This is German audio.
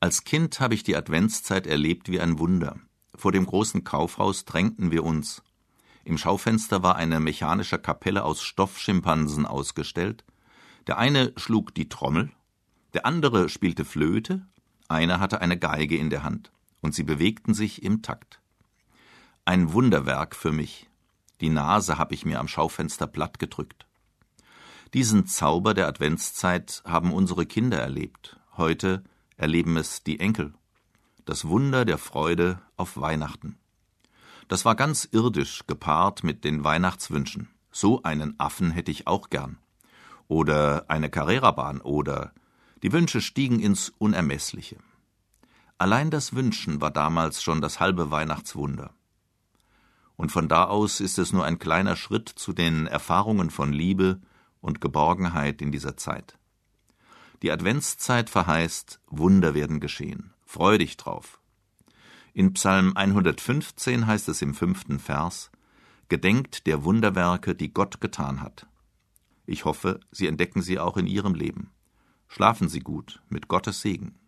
Als Kind habe ich die Adventszeit erlebt wie ein Wunder. Vor dem großen Kaufhaus drängten wir uns. Im Schaufenster war eine mechanische Kapelle aus Stoffschimpansen ausgestellt. Der eine schlug die Trommel, der andere spielte Flöte, einer hatte eine Geige in der Hand, und sie bewegten sich im Takt. Ein Wunderwerk für mich. Die Nase habe ich mir am Schaufenster platt gedrückt. Diesen Zauber der Adventszeit haben unsere Kinder erlebt. Heute erleben es die Enkel. Das Wunder der Freude auf Weihnachten. Das war ganz irdisch, gepaart mit den Weihnachtswünschen. So einen Affen hätte ich auch gern. Oder eine Carrera-Bahn oder... Die Wünsche stiegen ins Unermessliche. Allein das Wünschen war damals schon das halbe Weihnachtswunder. Und von da aus ist es nur ein kleiner Schritt zu den Erfahrungen von Liebe und Geborgenheit in dieser Zeit. Die Adventszeit verheißt, Wunder werden geschehen. Freu dich drauf. In Psalm 115 heißt es im 5. Vers: Gedenkt der Wunderwerke, die Gott getan hat. Ich hoffe, Sie entdecken sie auch in Ihrem Leben. Schlafen Sie gut, mit Gottes Segen.